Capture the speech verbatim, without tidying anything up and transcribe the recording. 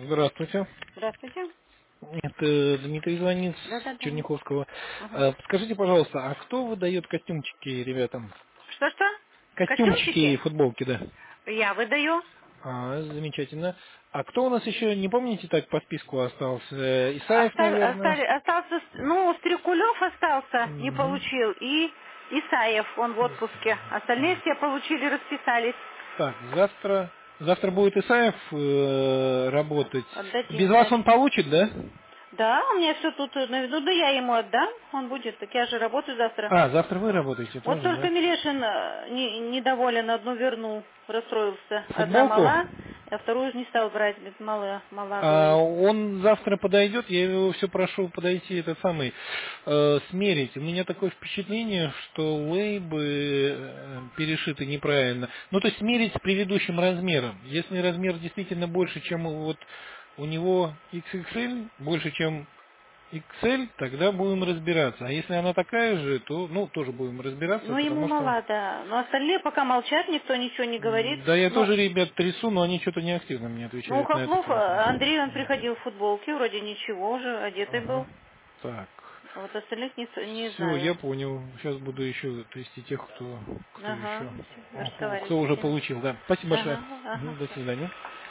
Здравствуйте. Здравствуйте. Это Дмитрий звонит с Да-да-да. Черняховского. Ага. А, Подскажите, пожалуйста, а кто выдает костюмчики ребятам? Что-что? Костюмчики и Костюмчики? футболки, да. Я выдаю. А, замечательно. А кто у нас еще, не помните, так по списку остался? Э, Исаев, Остав- наверное. остали- остался, с- ну, Стрекулев остался, не Мгм. получил, и Исаев, он в отпуске. Остальные все получили, расписались. Так, завтра, завтра будет Исаев э, работать. Без Отдадим, вас он значит. получит, да? Да, у меня все тут на виду, да я ему отдам, он будет, так я же работаю завтра. А, завтра вы работаете Вот тоже, только да? Милешин э, не- недоволен, одну вернул, расстроился. Одна Футболку? мала, а вторую не стал брать, говорит, мала, мала, А говорит. он завтра подойдет, я его все прошу подойти, этот самый, э, смерить. У меня такое впечатление, что лейбы э, перешиты неправильно. Ну, то есть смерить с предыдущим размером. Если размер действительно больше, чем вот у него икс икс эль, больше, чем икс эль, тогда будем разбираться. А если она такая же, то, ну, тоже будем разбираться, Ну, ему потому что... мала, да. Но остальные пока молчат, никто ничего не говорит. м, Да, я Ну, тоже ребят трясу, но они что-то неактивно мне ну, у отвечают на этот Хохлов, э, вопрос. Андрей, он приходил в футболке, вроде ничего уже, одетый Ага. был. Так. А вот остальных не, с- не Все, я знаю. понял. Сейчас буду еще трясти тех, кто, кто Ага, еще, всё, кто разговаривайте с уже всеми. получил. Да. Спасибо большое. Ага, Мгм, ага, до всё. свидания.